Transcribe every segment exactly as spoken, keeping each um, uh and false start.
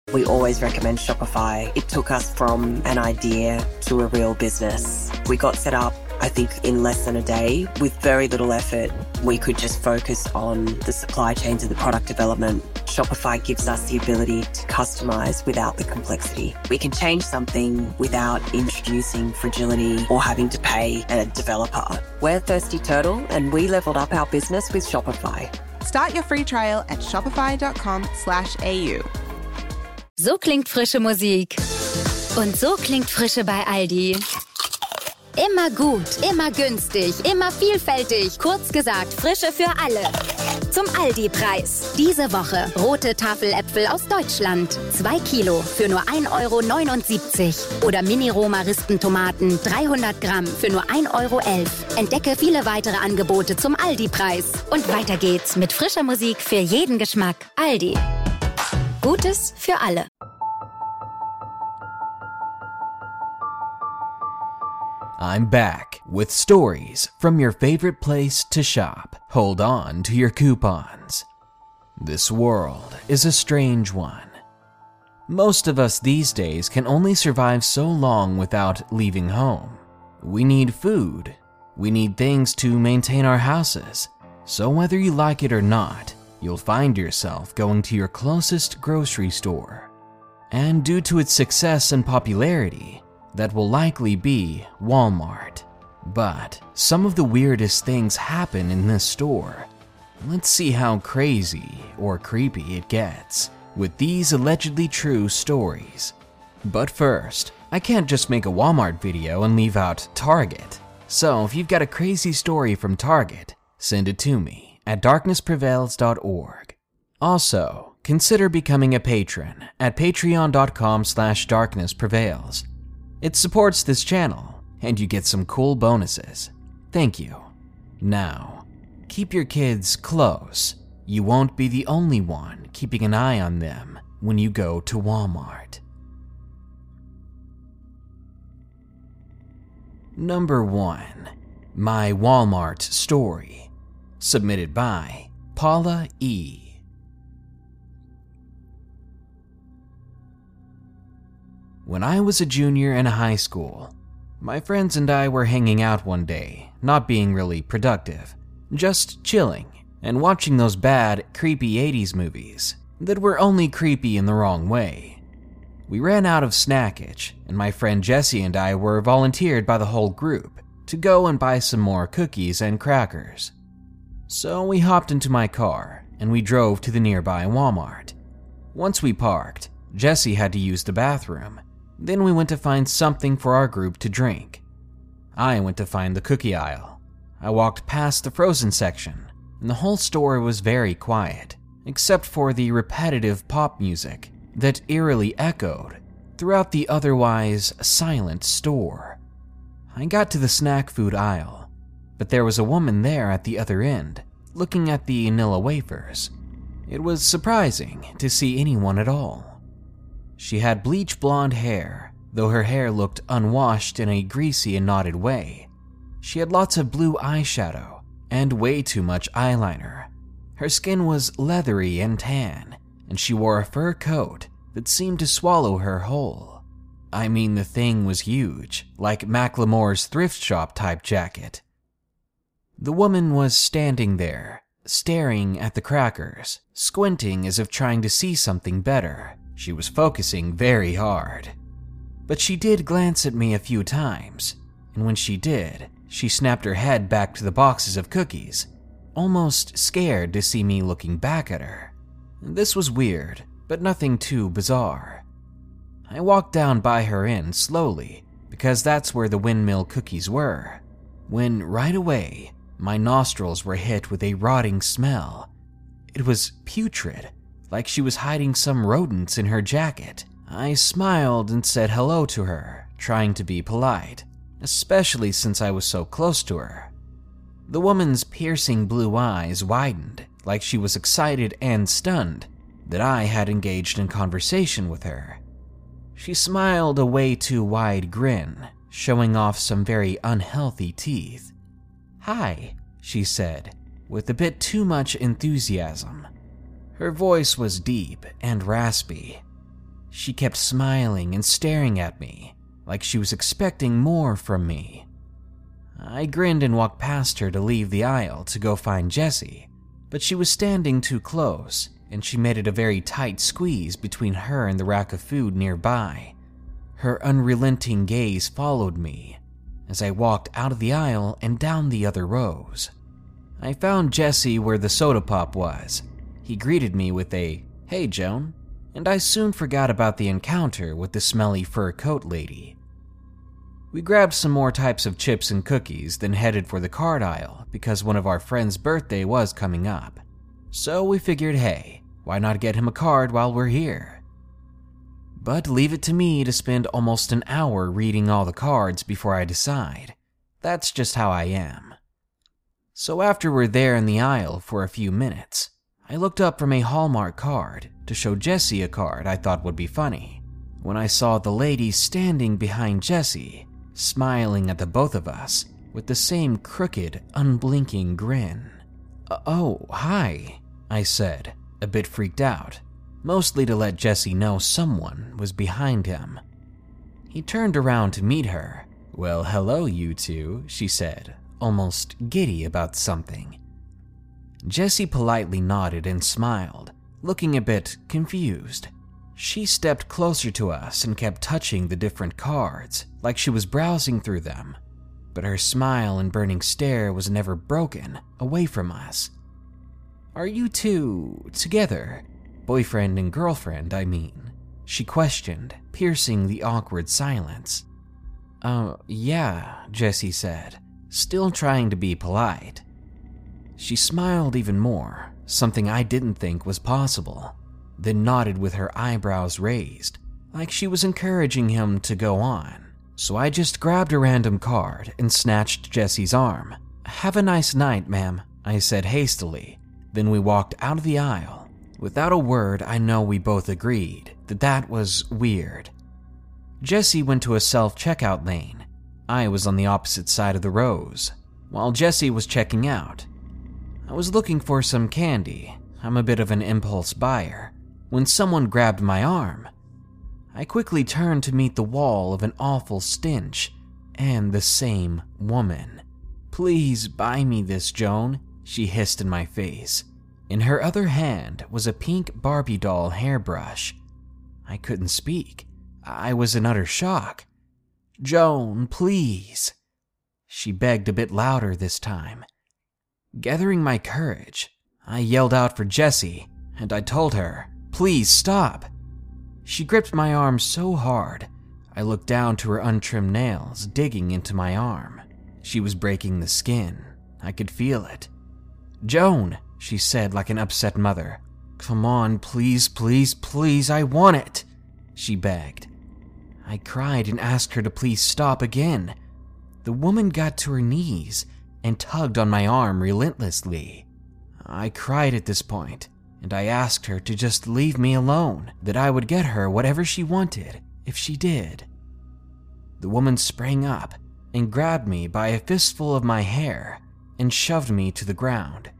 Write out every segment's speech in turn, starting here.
We always recommend Shopify. It took us from an idea to a real business. We got set up, I think, in less than a day. With very little effort, we could just focus on the supply chains and the product development. Shopify gives us the ability to customize without the complexity. We can change something without introducing fragility or having to pay a developer. We're Thirsty Turtle, and we leveled up our business with Shopify. Start your free trial at shopify.com slash AU. So klingt frische Musik. Und so klingt Frische bei Aldi. Immer gut, immer günstig, immer vielfältig. Kurz gesagt, Frische für alle. Zum Aldi-Preis. Diese Woche rote Tafeläpfel aus Deutschland. Zwei Kilo für nur ein Euro neunundsiebzig. Oder Mini-Roma-Rispentomaten dreihundert Gramm für nur ein Euro elf. Entdecke viele weitere Angebote zum Aldi-Preis. Und weiter geht's mit frischer Musik für jeden Geschmack. Aldi. Gutes für alle. I'm back with stories from your favorite place to shop. Hold on to your coupons. This world is a strange one. Most of us these days can only survive so long without leaving home. We need food. We need things to maintain our houses. So whether you like it or not, you'll find yourself going to your closest grocery store. And due to its success and popularity, that will likely be Walmart. But some of the weirdest things happen in this store. Let's see how crazy or creepy it gets with these allegedly true stories. But first, I can't just make a Walmart video and leave out Target. So if you've got a crazy story from Target, send it to me at darkness prevails dot org. Also, consider becoming a patron at patreon.com slash darknessprevails. It supports this channel, and you get some cool bonuses. Thank you. Now, keep your kids close. You won't be the only one keeping an eye on them when you go to Walmart. Number one, My Walmart Story, submitted by Paula E. When I was a junior in high school, my friends and I were hanging out one day, not being really productive, just chilling and watching those bad, creepy eighties movies that were only creepy in the wrong way. We ran out of snackage, and my friend Jesse and I were volunteered by the whole group to go and buy some more cookies and crackers. So we hopped into my car and we drove to the nearby Walmart. Once we parked, Jesse had to use the bathroom. Then we went to find something for our group to drink. I went to find the cookie aisle. I walked past the frozen section, and the whole store was very quiet, except for the repetitive pop music that eerily echoed throughout the otherwise silent store. I got to the snack food aisle, but there was a woman there at the other end, looking at the vanilla wafers. It was surprising to see anyone at all. She had bleach blonde hair, though her hair looked unwashed in a greasy and knotted way. She had lots of blue eyeshadow and way too much eyeliner. Her skin was leathery and tan, and she wore a fur coat that seemed to swallow her whole. I mean, the thing was huge, like Macklemore's thrift shop type jacket. The woman was standing there, staring at the crackers, squinting as if trying to see something better. She was focusing very hard. But she did glance at me a few times, and when she did, she snapped her head back to the boxes of cookies, almost scared to see me looking back at her. This was weird, but nothing too bizarre. I walked down by her end slowly, because that's where the windmill cookies were, when right away, my nostrils were hit with a rotting smell. It was putrid, like she was hiding some rodents in her jacket. I smiled and said hello to her, trying to be polite, especially since I was so close to her. The woman's piercing blue eyes widened, like she was excited and stunned that I had engaged in conversation with her. She smiled a way too wide grin, showing off some very unhealthy teeth. "Hi," she said, with a bit too much enthusiasm. Her voice was deep and raspy. She kept smiling and staring at me, like she was expecting more from me. I grinned and walked past her to leave the aisle to go find Jessie, but she was standing too close, and she made it a very tight squeeze between her and the rack of food nearby. Her unrelenting gaze followed me as I walked out of the aisle and down the other rows. I found Jesse where the soda pop was. He greeted me with a, "Hey, Joan," and I soon forgot about the encounter with the smelly fur coat lady. We grabbed some more types of chips and cookies, then headed for the card aisle because one of our friend's birthday was coming up. So we figured, hey, why not get him a card while we're here? But leave it to me to spend almost an hour reading all the cards before I decide. That's just how I am. So after we're there in the aisle for a few minutes, I looked up from a Hallmark card to show Jessie a card I thought would be funny. When I saw the lady standing behind Jessie, smiling at the both of us with the same crooked, unblinking grin. "Oh, hi," I said, a bit freaked out, mostly to let Jesse know someone was behind him. He turned around to meet her. "Well, hello, you two," she said, almost giddy about something. Jessie politely nodded and smiled, looking a bit confused. She stepped closer to us and kept touching the different cards, like she was browsing through them, but her smile and burning stare was never broken away from us. "Are you two together? Boyfriend and girlfriend, I mean?" she questioned, piercing the awkward silence. "Oh, yeah," Jessie said, still trying to be polite. She smiled even more, something I didn't think was possible, then nodded with her eyebrows raised, like she was encouraging him to go on. So I just grabbed a random card and snatched Jessie's arm. "Have a nice night, ma'am," I said hastily. Then we walked out of the aisle. Without a word, I know we both agreed that that was weird. Jessie went to a self-checkout lane. I was on the opposite side of the rows, while Jessie was checking out. I was looking for some candy. I'm a bit of an impulse buyer. When someone grabbed my arm, I quickly turned to meet the wall of an awful stench and the same woman. "Please buy me this, Joan," she hissed in my face. In her other hand was a pink Barbie doll hairbrush. I couldn't speak. I was in utter shock. "Joan, please," she begged a bit louder this time. Gathering my courage, I yelled out for Jessie, and I told her, "Please stop." She gripped my arm so hard, I looked down to her untrimmed nails digging into my arm. She was breaking the skin. I could feel it. "Joan," she said like an upset mother. "Come on, please, please, please, I want it," she begged. I cried and asked her to please stop again. The woman got to her knees and tugged on my arm relentlessly. I cried at this point, and I asked her to just leave me alone, that I would get her whatever she wanted if she did. The woman sprang up and grabbed me by a fistful of my hair and shoved me to the ground.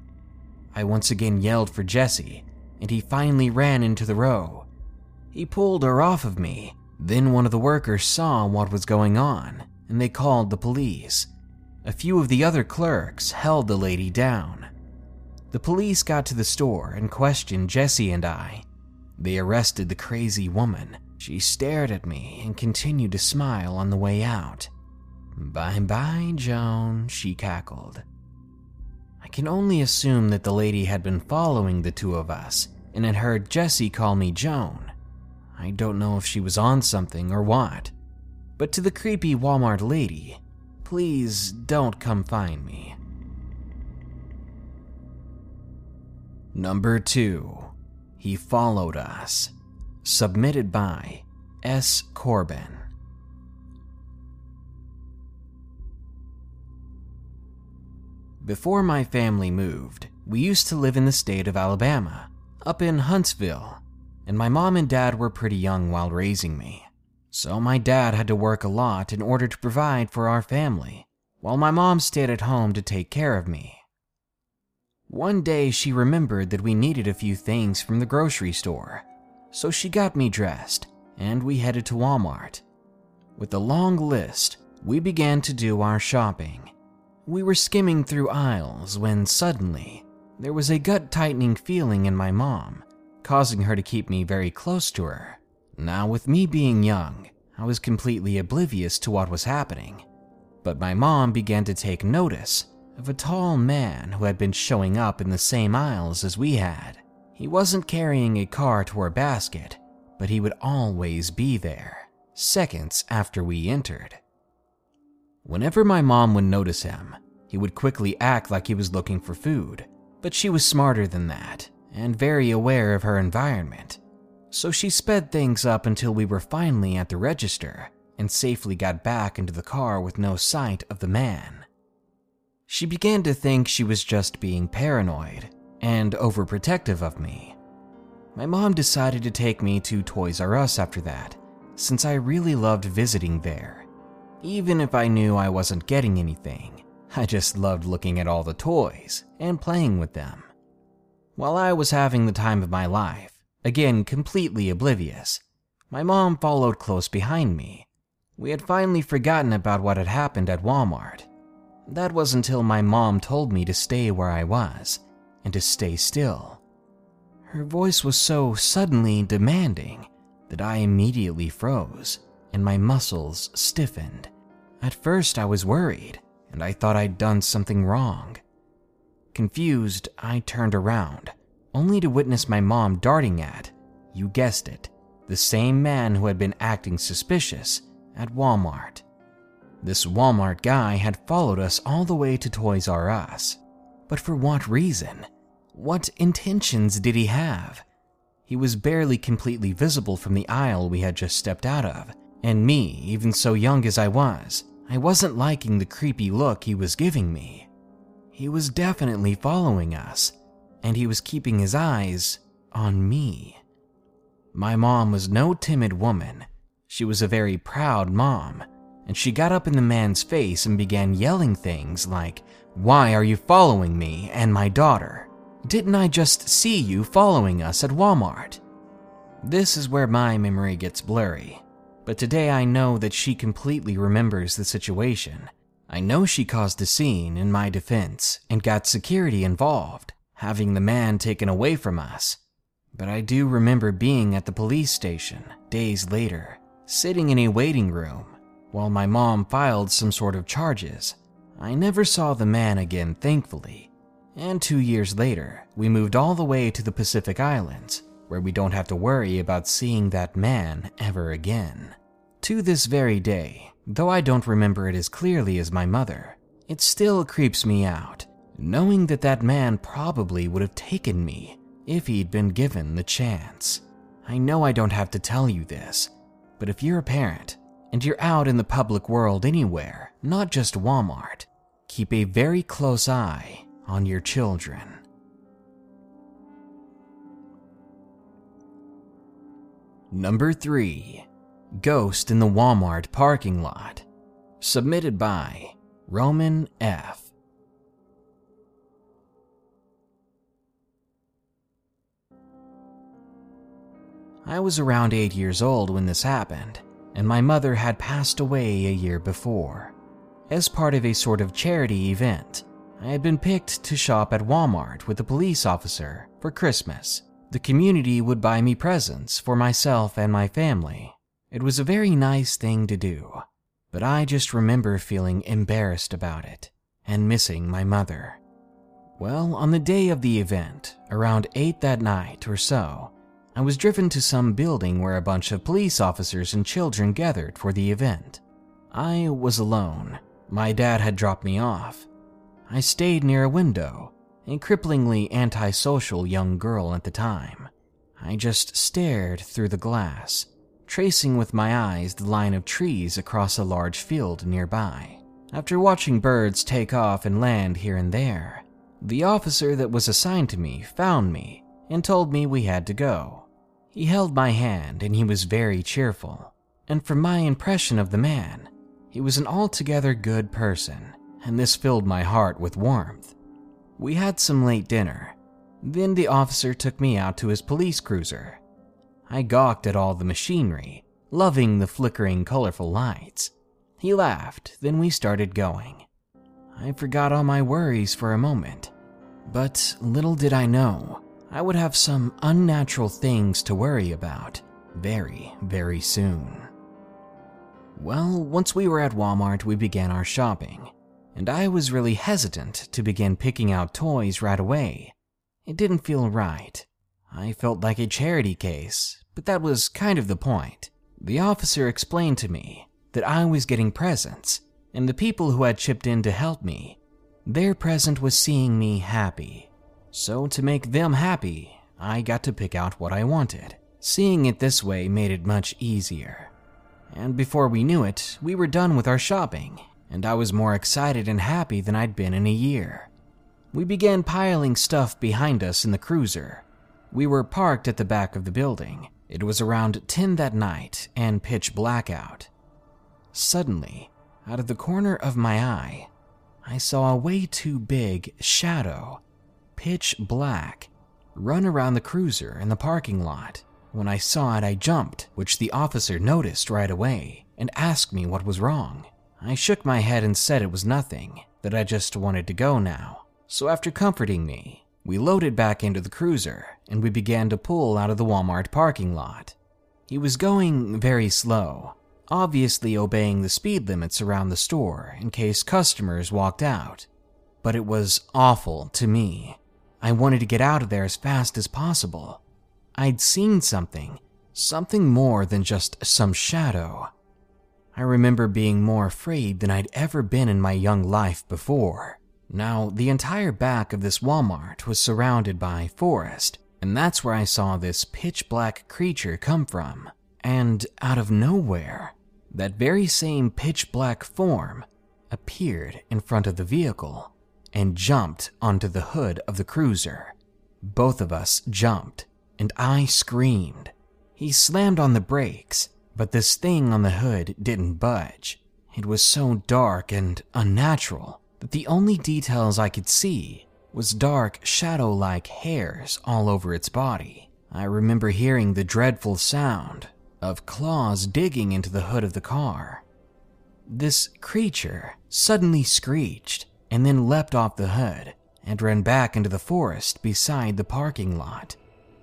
I once again yelled for Jessie, and he finally ran into the row. He pulled her off of me. Then one of the workers saw what was going on, and they called the police. A few of the other clerks held the lady down. The police got to the store and questioned Jessie and I. They arrested the crazy woman. She stared at me and continued to smile on the way out. "Bye-bye, Joan," she cackled. I can only assume that the lady had been following the two of us and had heard Jessie call me Joan. I don't know if she was on something or what. But to the creepy Walmart lady, please don't come find me. Number two, He Followed Us. Submitted by S. Corbin. Before my family moved, we used to live in the state of Alabama, up in Huntsville, and my mom and dad were pretty young while raising me. So my dad had to work a lot in order to provide for our family, while my mom stayed at home to take care of me. One day she remembered that we needed a few things from the grocery store, so she got me dressed and we headed to Walmart. With a long list, we began to do our shopping. We were skimming through aisles when suddenly there was a gut-tightening feeling in my mom, causing her to keep me very close to her. Now, with me being young, I was completely oblivious to what was happening, but my mom began to take notice of a tall man who had been showing up in the same aisles as we had. He wasn't carrying a cart or a basket, but he would always be there, seconds after we entered. Whenever my mom would notice him, he would quickly act like he was looking for food, but she was smarter than that and very aware of her environment. So she sped things up until we were finally at the register and safely got back into the car with no sight of the man. She began to think she was just being paranoid and overprotective of me. My mom decided to take me to Toys R Us after that, since I really loved visiting there. Even if I knew I wasn't getting anything, I just loved looking at all the toys and playing with them. While I was having the time of my life, again completely oblivious, my mom followed close behind me. We had finally forgotten about what had happened at Walmart. That was until my mom told me to stay where I was and to stay still. Her voice was so suddenly demanding that I immediately froze and my muscles stiffened. At first I was worried and I thought I'd done something wrong. Confused, I turned around, only to witness my mom darting at, you guessed it, the same man who had been acting suspicious at Walmart. This Walmart guy had followed us all the way to Toys R Us. But for what reason? What intentions did he have? He was barely completely visible from the aisle we had just stepped out of, and me, even so young as I was, I wasn't liking the creepy look he was giving me. He was definitely following us, and he was keeping his eyes on me. My mom was no timid woman. She was a very proud mom, and she got up in the man's face and began yelling things like, "Why are you following me and my daughter? Didn't I just see you following us at Walmart?" This is where my memory gets blurry, but today I know that she completely remembers the situation. I know she caused a scene in my defense and got security involved, having the man taken away from us. But I do remember being at the police station days later, sitting in a waiting room while my mom filed some sort of charges. I never saw the man again, thankfully. And two years later, we moved all the way to the Pacific Islands, where we don't have to worry about seeing that man ever again. To this very day, though I don't remember it as clearly as my mother, it still creeps me out, knowing that that man probably would have taken me if he'd been given the chance. I know I don't have to tell you this, but if you're a parent and you're out in the public world anywhere, not just Walmart, keep a very close eye on your children. Number three. Ghost in the Walmart Parking Lot. Submitted by Roman F. I was around eight years old when this happened, and my mother had passed away a year before. As part of a sort of charity event, I had been picked to shop at Walmart with a police officer for Christmas. The community would buy me presents for myself and my family. It was a very nice thing to do, but I just remember feeling embarrassed about it and missing my mother. Well, on the day of the event, around eight that night or so, I was driven to some building where a bunch of police officers and children gathered for the event. I was alone. My dad had dropped me off. I stayed near a window, a cripplingly antisocial young girl at the time. I just stared through the glass, tracing with my eyes the line of trees across a large field nearby. After watching birds take off and land here and there, the officer that was assigned to me found me and told me we had to go. He held my hand and he was very cheerful, and from my impression of the man, he was an altogether good person, and this filled my heart with warmth. We had some late dinner. Then the officer took me out to his police cruiser. I gawked at all the machinery loving the flickering, colorful lights. He laughed, then we started going. I forgot all my worries for a moment, but little did I know, I would have some unnatural things to worry about very, very soon. Well, once we were at Walmart, we began our shopping, and I was really hesitant to begin picking out toys right away. It didn't feel right. I felt like a charity case, but that was kind of the point. The officer explained to me that I was getting presents, and the people who had chipped in to help me, their present was seeing me happy. So to make them happy, I got to pick out what I wanted. Seeing it this way made it much easier. And before we knew it, we were done with our shopping, and I was more excited and happy than I'd been in a year. We began piling stuff behind us in the cruiser. We were parked at the back of the building. It was around ten that night and pitch black out. Suddenly, out of the corner of my eye, I saw a way too big shadow, pitch black, run around the cruiser in the parking lot. When I saw it, I jumped, which the officer noticed right away and asked me what was wrong. I shook my head and said it was nothing, that I just wanted to go now. So after comforting me, we loaded back into the cruiser and we began to pull out of the Walmart parking lot. He was going very slow, obviously obeying the speed limits around the store in case customers walked out. But it was awful to me. I wanted to get out of there as fast as possible. I'd seen something, something more than just some shadow. I remember being more afraid than I'd ever been in my young life before. Now, the entire back of this Walmart was surrounded by forest, and that's where I saw this pitch black creature come from. And out of nowhere, that very same pitch black form appeared in front of the vehicle and jumped onto the hood of the cruiser. Both of us jumped, and I screamed. He slammed on the brakes, but this thing on the hood didn't budge. It was so dark and unnatural that the only details I could see was dark, shadow-like hairs all over its body. I remember hearing the dreadful sound of claws digging into the hood of the car. This creature suddenly screeched and then leapt off the hood and ran back into the forest beside the parking lot.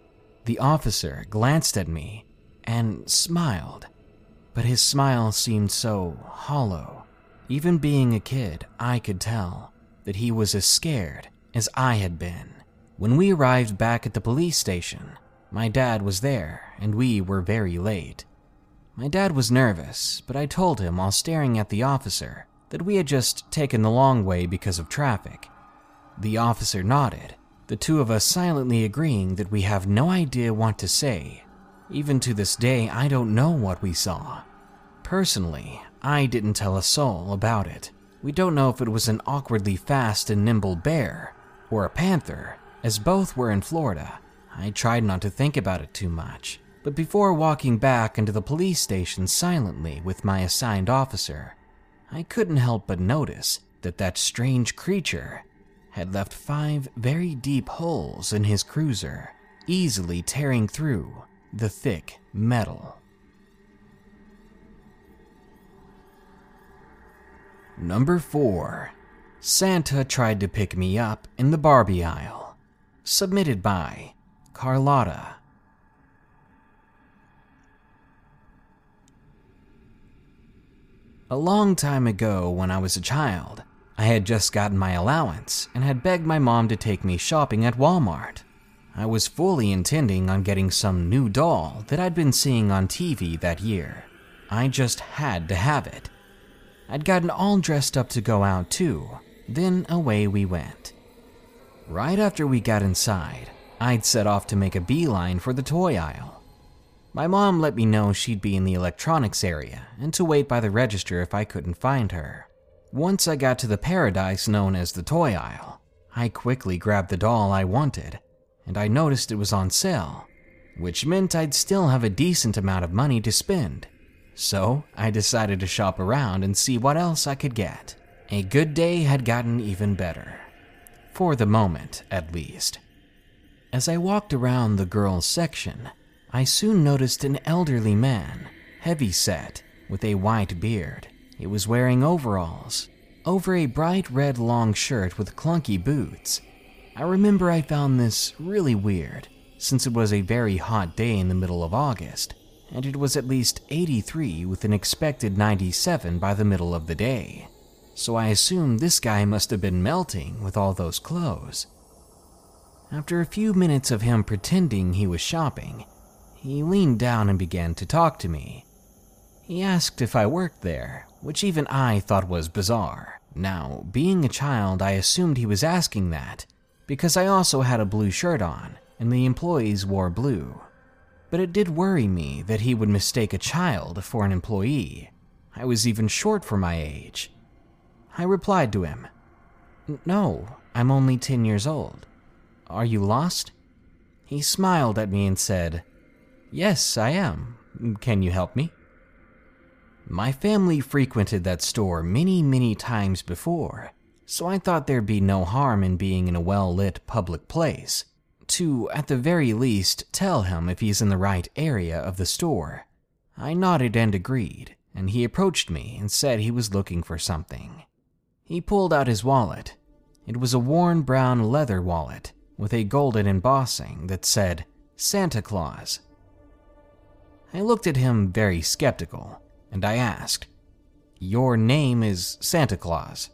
The officer glanced at me and smiled, but his smile seemed so hollow. Even being a kid, I could tell that he was as scared as I had been. When we arrived back at the police station, my dad was there and we were very late. My dad was nervous, but I told him while staring at the officer that we had just taken the long way because of traffic. The officer nodded, the two of us silently agreeing that we have no idea what to say. Even to this day, I don't know what we saw. Personally, I didn't tell a soul about it. We don't know if it was an awkwardly fast and nimble bear or a panther, as both were in Florida. I tried not to think about it too much, but before walking back into the police station silently with my assigned officer, I couldn't help but notice that that strange creature had left five very deep holes in his cruiser, easily tearing through the thick metal. Number four. Santa tried to pick me up in the Barbie aisle. Submitted by Carlotta. A long time ago, when I was a child, I had just gotten my allowance and had begged my mom to take me shopping at Walmart. I was fully intending on getting some new doll that I'd been seeing on T V that year. I just had to have it. I'd gotten all dressed up to go out too, then away we went. Right after we got inside, I'd set off to make a beeline for the toy aisle. My mom let me know she'd be in the electronics area and to wait by the register if I couldn't find her. Once I got to the paradise known as the toy aisle, I quickly grabbed the doll I wanted, and I noticed it was on sale, which meant I'd still have a decent amount of money to spend. So I decided to shop around and see what else I could get. A good day had gotten even better. For the moment, at least. As I walked around the girls' section, I soon noticed an elderly man heavy-set, with a white beard. He was wearing overalls, over a bright red long shirt with clunky boots. I remember I found this really weird, since it was a very hot day in the middle of August, and it was at least eighty-three with an expected ninety-seven by the middle of the day. So I assumed this guy must have been melting with all those clothes. After a few minutes of him pretending he was shopping, he leaned down and began to talk to me. He asked if I worked there, which even I thought was bizarre. Now, being a child, I assumed he was asking that, because I also had a blue shirt on, and the employees wore blue. But it did worry me that he would mistake a child for an employee. I was even short for my age. I replied to him, "No, I'm only ten years old. Are you lost?" He smiled at me and said, "Yes, I am. Can you help me?" My family frequented that store many, many times before, so I thought there'd be no harm in being in a well-lit public place, to, at the very least, tell him if he's in the right area of the store. I nodded and agreed, and he approached me and said he was looking for something. He pulled out his wallet. It was a worn brown leather wallet with a golden embossing that said, Santa Claus. I looked at him very skeptical, and I asked, "Your name is Santa Claus?"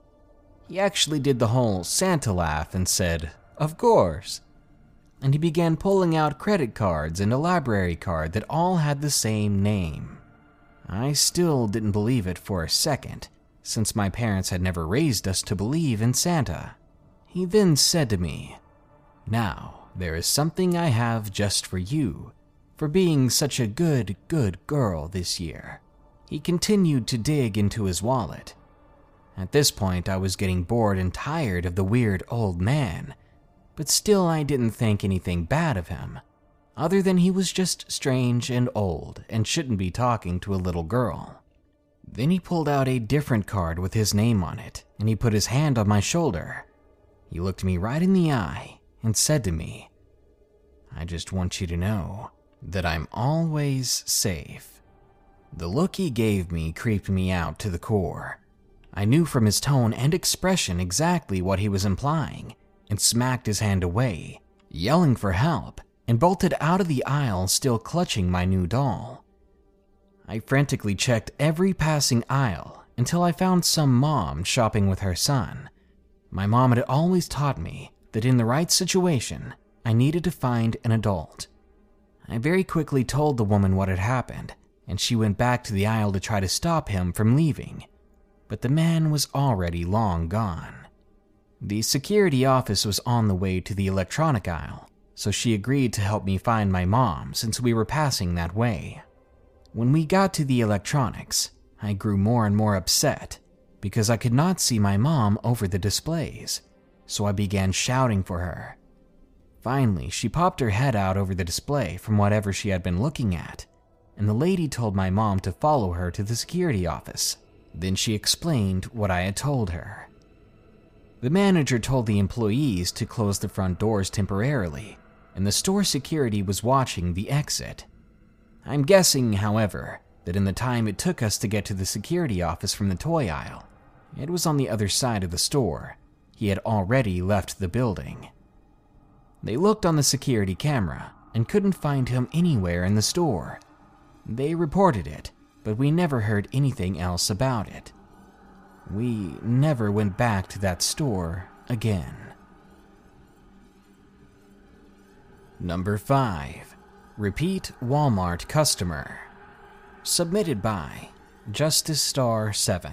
He actually did the whole Santa laugh and said, "Of course." And he began pulling out credit cards and a library card that all had the same name. I still didn't believe it for a second, since my parents had never raised us to believe in Santa. He then said to me, "Now, there is something I have just for you, for being such a good, good girl this year." He continued to dig into his wallet. At this point, I was getting bored and tired of the weird old man, but still I didn't think anything bad of him, other than he was just strange and old and shouldn't be talking to a little girl. Then he pulled out a different card with his name on it, and he put his hand on my shoulder. He looked me right in the eye and said to me, "I just want you to know that I'm always safe." The look he gave me creeped me out to the core. I knew from his tone and expression exactly what he was implying, and smacked his hand away, yelling for help, and bolted out of the aisle still clutching my new doll. I frantically checked every passing aisle until I found some mom shopping with her son. My mom had always taught me that in the right situation, I needed to find an adult. I very quickly told the woman what had happened, and she went back to the aisle to try to stop him from leaving, but the man was already long gone. The security office was on the way to the electronic aisle, so she agreed to help me find my mom since we were passing that way. When we got to the electronics, I grew more and more upset because I could not see my mom over the displays, so I began shouting for her. Finally, she popped her head out over the display from whatever she had been looking at, and the lady told my mom to follow her to the security office. Then she explained what I had told her. The manager told the employees to close the front doors temporarily, and the store security was watching the exit. I'm guessing, however, that in the time it took us to get to the security office from the toy aisle, it was on the other side of the store. He had already left the building. They looked on the security camera and couldn't find him anywhere in the store. They reported it, but we never heard anything else about it. We never went back to that store again. Number five. Repeat Walmart customer. Submitted by Justice Star seven.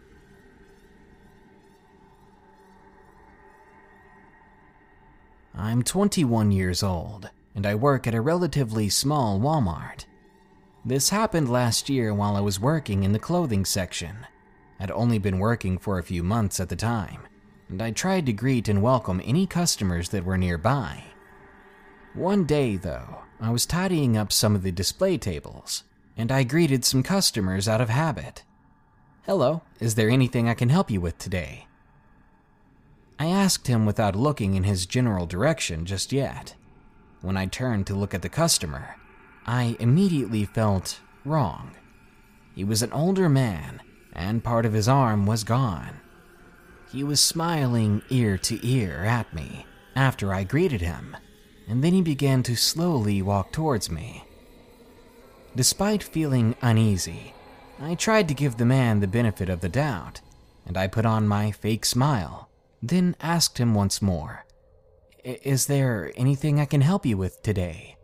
I'm twenty-one years old, and I work at a relatively small Walmart. This happened last year while I was working in the clothing section. I'd only been working for a few months at the time, and I tried to greet and welcome any customers that were nearby. One day, though, I was tidying up some of the display tables, and I greeted some customers out of habit. "Hello, is there anything I can help you with today?" I asked him without looking in his general direction just yet. When I turned to look at the customer, I immediately felt wrong. He was an older man, and part of his arm was gone. He was smiling ear to ear at me after I greeted him, and then he began to slowly walk towards me. Despite feeling uneasy, I tried to give the man the benefit of the doubt, and I put on my fake smile, then asked him once more, "Is there anything I can help you with today?"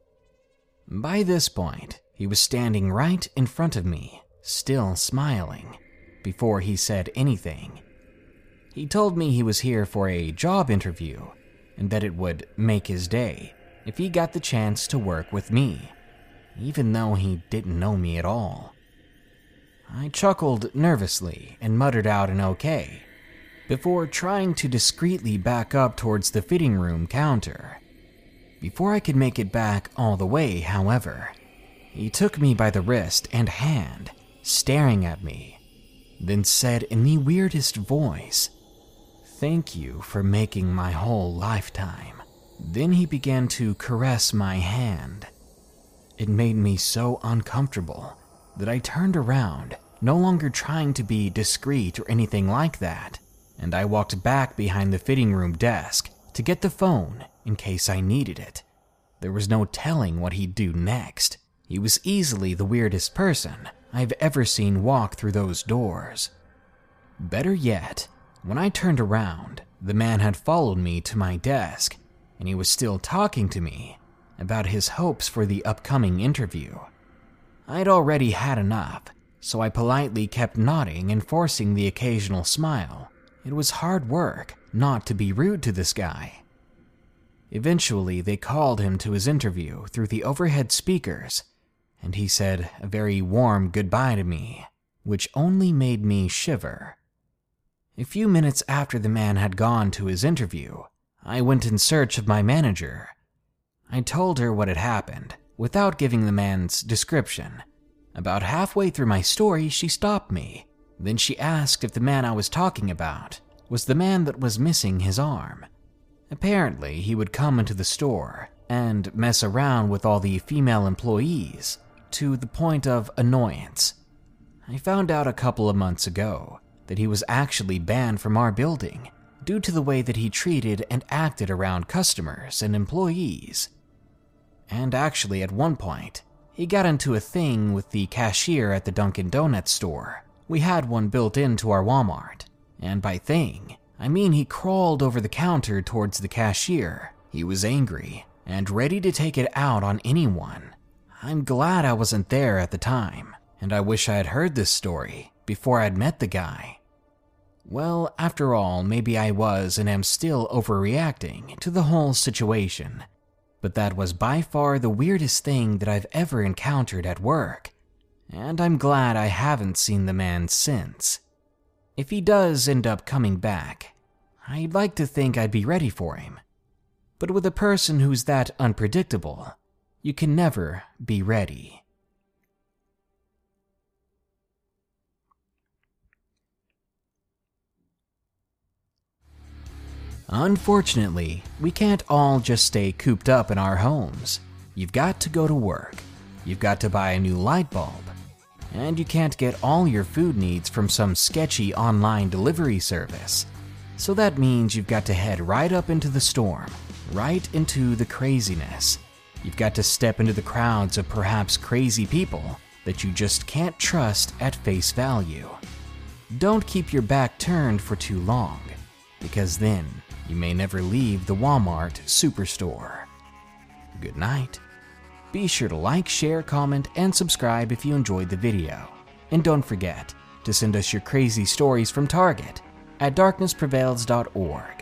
By this point, he was standing right in front of me, still smiling, before he said anything. He told me he was here for a job interview, and that it would make his day if he got the chance to work with me, even though he didn't know me at all. I chuckled nervously and muttered out an okay, before trying to discreetly back up towards the fitting room counter. Before I could make it back all the way, however, he took me by the wrist and hand, staring at me, then said in the weirdest voice, "Thank you for making my whole lifetime." Then he began to caress my hand. It made me so uncomfortable that I turned around, no longer trying to be discreet or anything like that, and I walked back behind the fitting room desk to get the phone in case I needed it. There was no telling what he'd do next. He was easily the weirdest person I've ever seen walk through those doors. Better yet, when I turned around, the man had followed me to my desk, and he was still talking to me about his hopes for the upcoming interview. I'd already had enough, so I politely kept nodding and forcing the occasional smile. It was hard work not to be rude to this guy. Eventually, they called him to his interview through the overhead speakers, and he said a very warm goodbye to me, which only made me shiver. A few minutes after the man had gone to his interview, I went in search of my manager. I told her what had happened, without giving the man's description. About halfway through my story, she stopped me. Then she asked if the man I was talking about was the man that was missing his arm. Apparently, he would come into the store and mess around with all the female employees to the point of annoyance. I found out a couple of months ago that he was actually banned from our building due to the way that he treated and acted around customers and employees. And actually, at one point, he got into a thing with the cashier at the Dunkin' Donuts store. We had one built into our Walmart, and by thing, I mean he crawled over the counter towards the cashier. He was angry and ready to take it out on anyone. I'm glad I wasn't there at the time, and I wish I had heard this story before I'd met the guy. Well, after all, maybe I was and am still overreacting to the whole situation, but that was by far the weirdest thing that I've ever encountered at work, and I'm glad I haven't seen the man since. If he does end up coming back, I'd like to think I'd be ready for him. But with a person who's that unpredictable, you can never be ready. Unfortunately, we can't all just stay cooped up in our homes. You've got to go to work, you've got to buy a new light bulb, and you can't get all your food needs from some sketchy online delivery service. So that means you've got to head right up into the storm, right into the craziness. You've got to step into the crowds of perhaps crazy people that you just can't trust at face value. Don't keep your back turned for too long, because then you may never leave the Walmart Superstore. Good night. Be sure to like, share, comment, and subscribe if you enjoyed the video. And don't forget to send us your crazy stories from Target at darkness prevails dot org.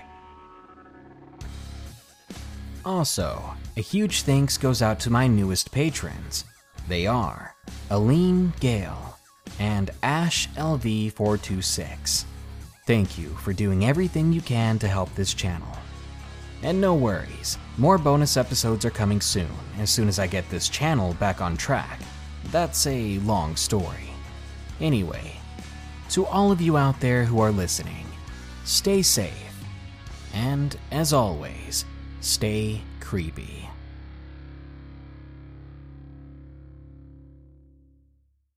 Also, a huge thanks goes out to my newest patrons. They are Aline Gale and Ash L V four two six. Thank you for doing everything you can to help this channel. And no worries, more bonus episodes are coming soon, as soon as I get this channel back on track. That's a long story. Anyway, to all of you out there who are listening, stay safe, and as always, stay creepy.